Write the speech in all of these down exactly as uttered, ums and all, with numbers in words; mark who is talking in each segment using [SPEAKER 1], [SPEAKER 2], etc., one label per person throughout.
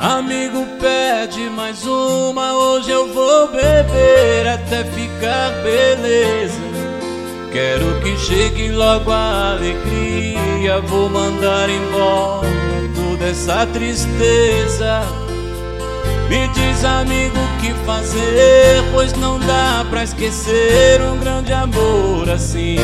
[SPEAKER 1] Amigo, pede mais uma, hoje eu vou beber até ficar beleza. Quero que chegue logo a alegria, vou mandar embora toda essa tristeza. Me diz, amigo, o que fazer, pois não dá pra esquecer um grande amor assim.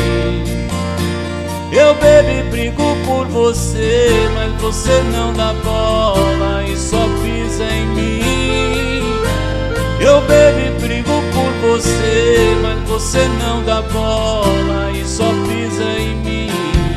[SPEAKER 1] Eu bebo e brigo por você, mas você não dá bola e só pisa em mim. Eu bebo e brigo por você, mas você não dá bola e só pisa em mim.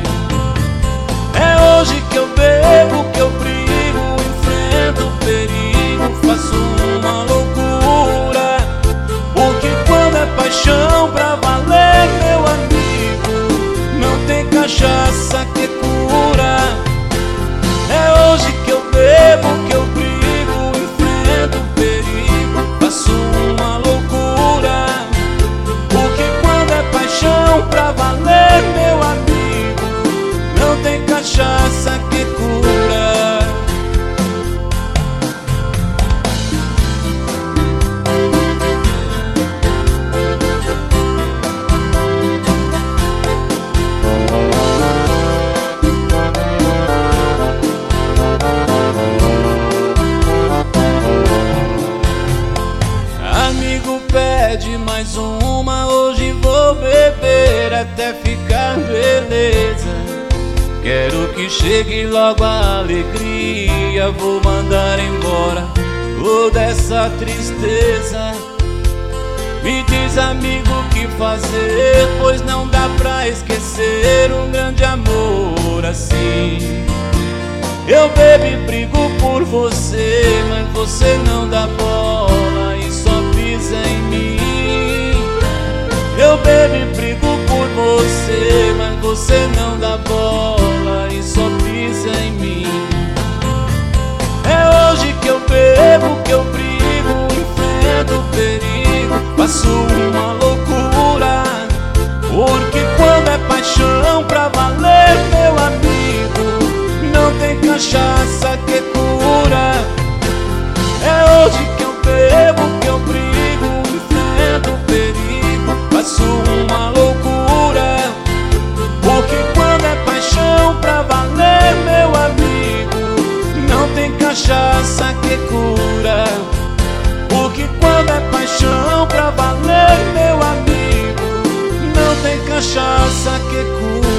[SPEAKER 1] É hoje que eu bebo, que eu brigo, enfrento o perigo, faço uma loucura. Porque quando é paixão pra valer, meu amigo, não tem cachaça que cura. É hoje que eu bebo, que eu brigo, enfrento o perigo, faço uma loucura. Porque quando é paixão pra valer, meu amigo, não tem cachaça que cura. Pede mais uma, hoje vou beber até ficar beleza. Quero que chegue logo a alegria, vou mandar embora toda essa tristeza. Me diz, amigo, o que fazer, pois não dá pra esquecer um grande amor assim. Eu bebo e brigo por você, mas você não dá bola e só pisa em mim. Eu bebo e brigo por você, mas você não dá bola e só pisa em mim. É hoje que eu bebo, que eu brigo, enfrento o perigo, faço uma loucura. Porque quando é paixão pra valer, meu amigo, não tem cachaça que cura. É hoje que eu bebo, que eu brigo, enfrento o perigo, faço uma loucura. Porque quando é paixão pra valer, meu amigo, não tem cachaça que cura. Porque quando é paixão pra valer, meu amigo, não tem cachaça que cura.